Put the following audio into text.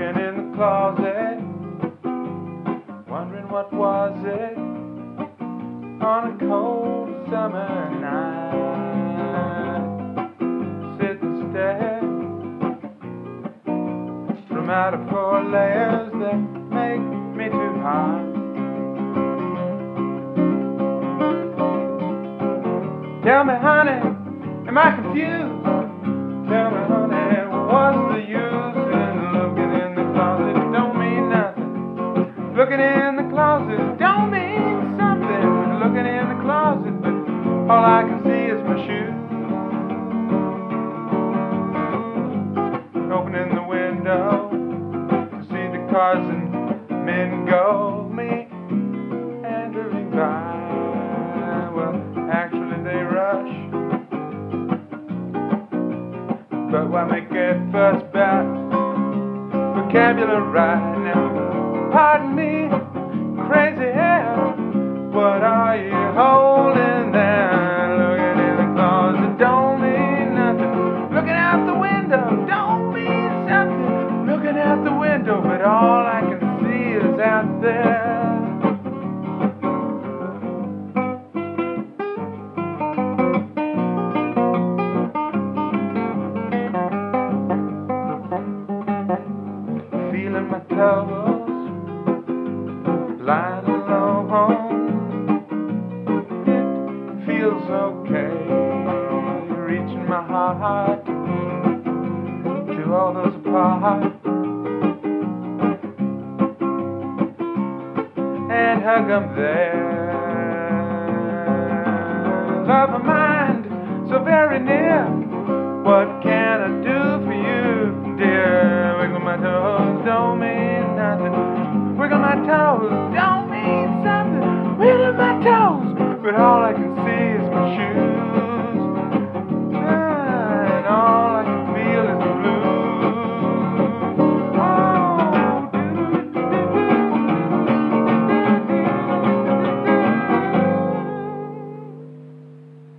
looking in the closet, wondering what was it on a cold summer night. Sit and stare from out of 4 layers that make me too hot. Tell me, honey, am I confused? Tell me, honey, what's the use in looking in the closet? It don't mean nothing. Looking in the closet don't mean something. Looking in the closet, but all I can see is my shoes. Opening the window to see the cars and men go meandering by. Well, actually they rush, but why make a fuss about vocabulary right now? Pardon me, crazy hair, what are you holding there? Looking in the closet don't mean nothing. Looking out the window don't mean something. Looking out the window, but all I can see is out there. Feeling my toes, lying alone. It feels okay, reaching my heart to all those apart, and hug them there. Love of mind so very near, what can